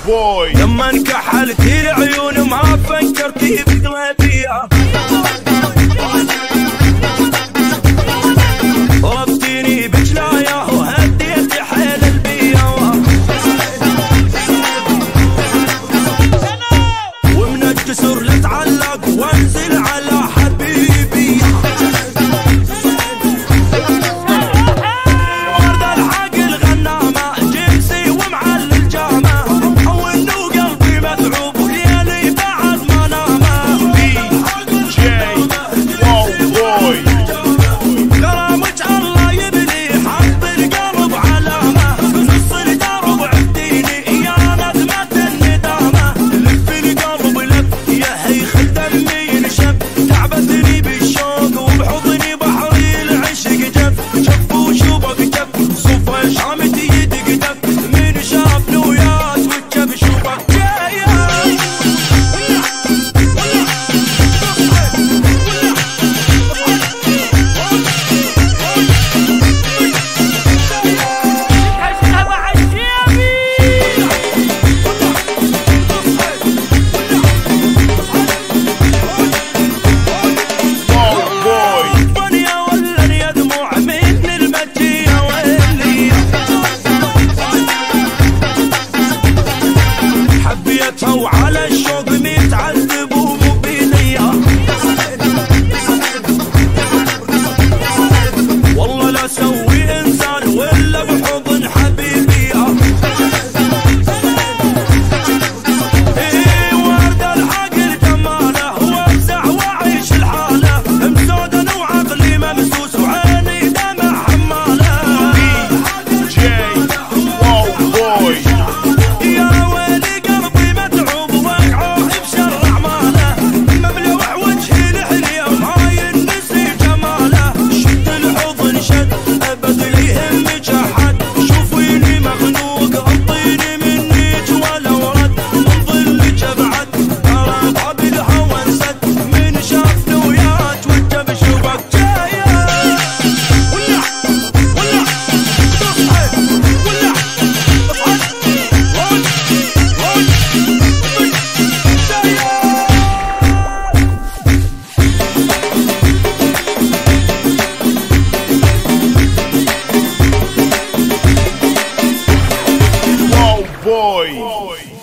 بوي لما انكحلتي العيون ما فكرتي بقلبيها، ربطيني بجلايا وهديت حيل البيا، ومن الجسر لتعلق وانزل على حبيبي، ورد الحقل غنامة جنسي ومعل الجامة، وانه قلبي متعوب وليالي بعد ما نامه. دي جي واو بوي كرامة الله يبني حط القلب علامة، نص الدرب عديني يا ندمة الندامة، لف القلب لف يا هيخ دمي ينشف، تعبتني بالشوق وبحضني بحري العشق جف، جف وشوبك جف صوفه شامتي يدق دف، من شاف نويات والجف شوبك جايه. واو بوي الدنيا ولن يدمع من المجية واللي حبيتها وعلى الشوق متعذب ومبينية، والله لا سوي انسان ولا بحضن حبيبيها، ايه ورد الحقل جماله وافزع واعيش الحاله، مسودا وعقلي ممسوس وعيني دمع حماله. جي واو بوي يا ويلي قلبي متعوب وقعوه بشر اعماله، مملوح وجهي لحليه وما ينسي جماله، شد الحضن شد ابد لي يهمك احد، شوفيني مخنوق انطيني منك ولو رد، من ظلك ابعد ترى باب الهوى انسد، من شافني وياك والجب شوفك جايه. ولع ولع تصحى ولع اصحى روج روج جايه. واو بوي